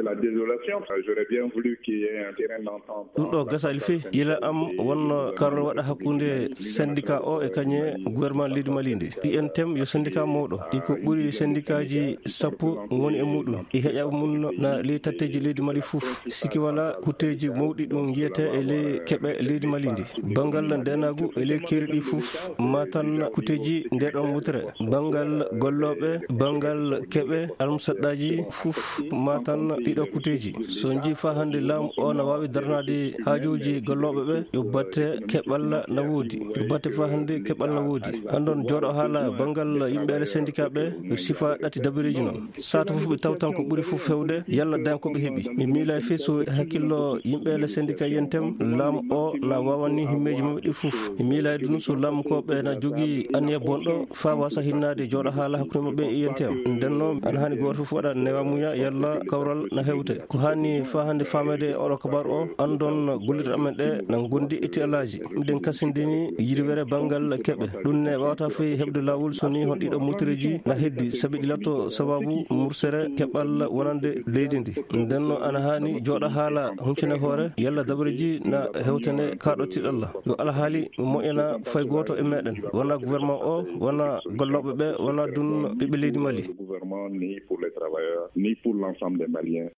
la désolation. J'aurais bien voulu qu'il y ait un terrain d'entente. Ɗum ɗo gasal fi yila am wonno karol waɗa hakkunde syndicat o e kañe gouvernement leydi Mali ndi. ɗi en tem yo syndicat mawɗo ɗi ko ɓuri syndicat ji 10 woni e muɗum e heƴaɓe mum na ley tatteji leydi Mali fof siki wala kutteji mawɗi ɗum yiyete e ley keɓe leydi Mali ndi. bangal ndenagu e ley keri ɗi fof matan kutteji ndeɗon mutere bangal golloɓe bangal keɓe almusaɗɗaji fof matan ɗiɗo kutteji. so jii fa hande laamu o na wawi darnade haajuji golloɓe ɓe yo batte keɓal na woodi yo batte fa hande keɓal na woodi. andon jooɗo haala bangal yimɓe syndicat ɓe yo sifa ɗati dabiriji noon saato fof ɓe tawtan ko ɓuuri fof hewde yalla dañ koɓe heeɓi. mi miila fe so hakkillo yimɓe syndicat yentem laamu o na wawanni himmeji maɓɓe ɗi fof. mi miila dunu so laamu koɓe na jogui aniya bonɗo fa wasa hinnade jooɗo haala hakkude maɓɓe e yentem. ndenno ana hani goto fof waɗa newa muña yalla kawral na hewte ko hani fa hande famede oɗo kabaru o andon gollirɗe amen ɗe na gondi itti alaji ɗen kasindini yirwere bangal keɓe ɗum ne wawata foyi heɓde lawol soni hon ɗiɗo motoreji na heddi saabi ɗi latto sababu mursere keɓal wonande leydi ndi. ndenno ana hani jooɗo haala huncene hoore yalla dabareji na hewtene kaɗo tiɗalla yo alhaali moƴƴana fay goto e meɗen wona gouvernement o wona golloɓe ɓe wona dun ɓiɓɓe leydi Mali. Ni pour les travailleurs ni pour l'ensemble des Maliens.